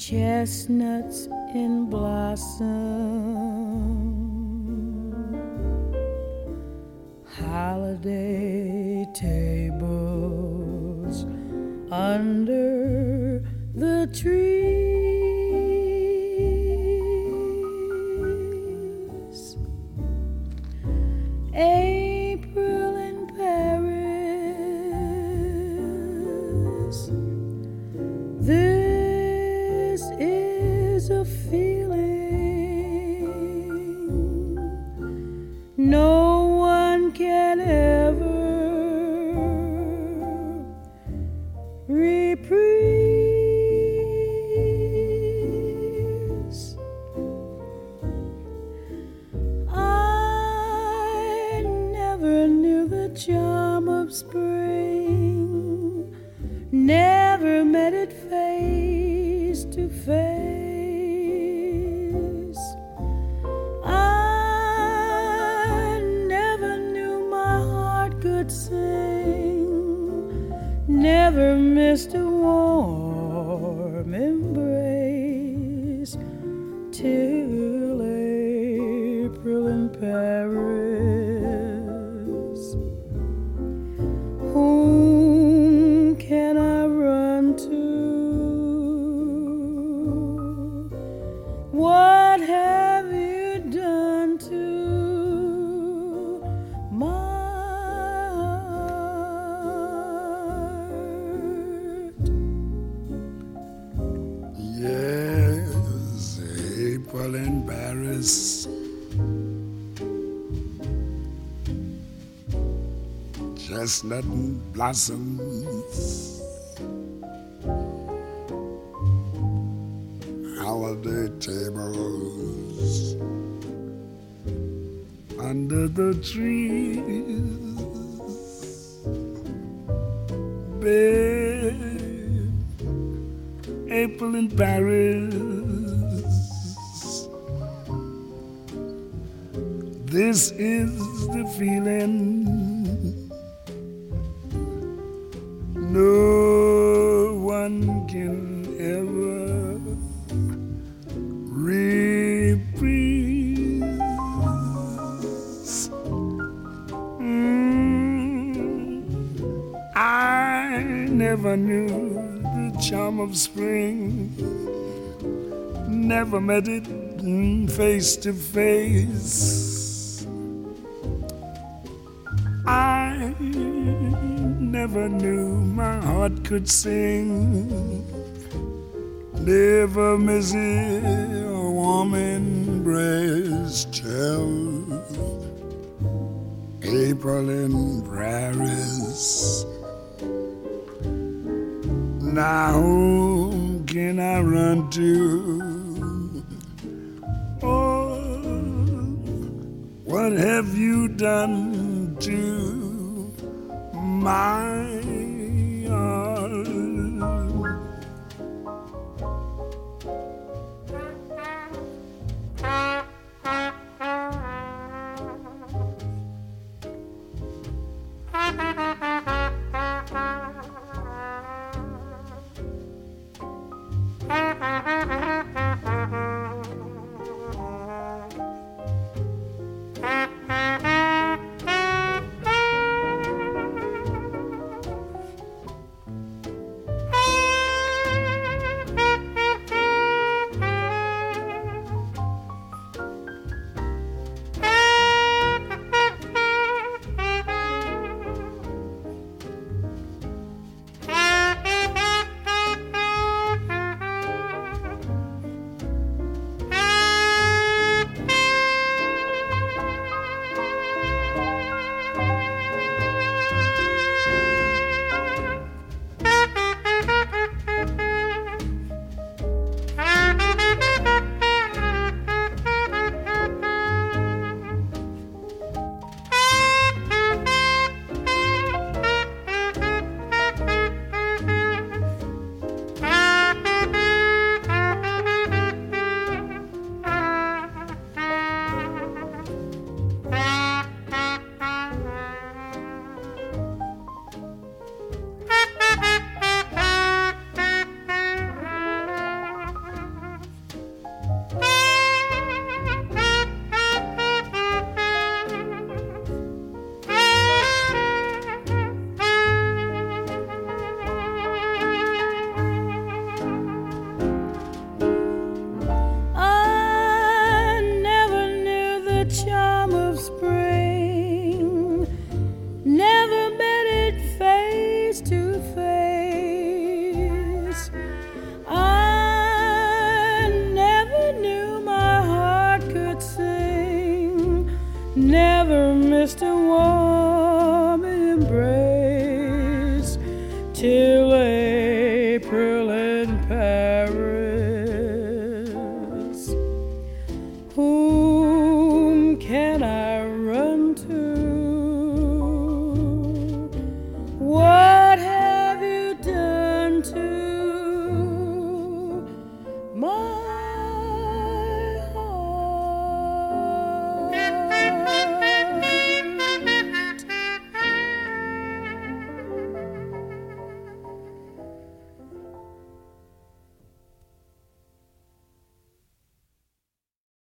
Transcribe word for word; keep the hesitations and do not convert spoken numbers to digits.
chestnuts in blossom, holiday tables under the trees, April in Paris. This is a feeling no one can ever reprise. I never knew the charm of spring, never met it face to face. I never knew my heart could sing, never missed a warm embrace till April in Paris. Whom can I run to? What have you done to my heart? Yes, April in Paris, chestnut blossoms, holiday tables under the trees, babe, April in Paris. This is the feeling no one can ever reprise. Mm, I never knew the charm of spring, never met it mm, face to face. I never knew my heart could sing, never miss a warm embrace till April in Paris. Now who can I run to? Oh, what have you done to my heart? embrace.